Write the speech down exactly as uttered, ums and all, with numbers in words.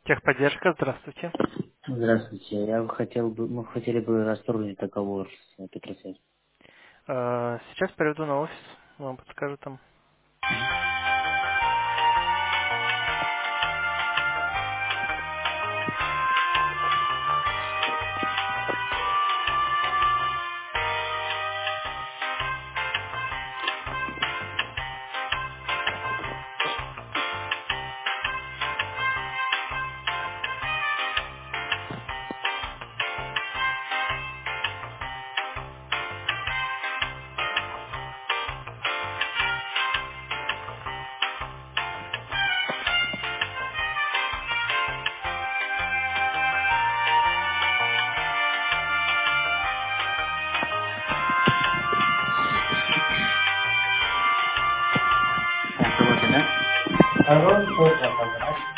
Техподдержка, здравствуйте. Здравствуйте. Я бы хотел бы, мы хотели бы расторгнуть договор с э, Петросвязь. Э, Сейчас перейду на офис, вам подскажу там. Так, работает, да? Пароль тоже забрать.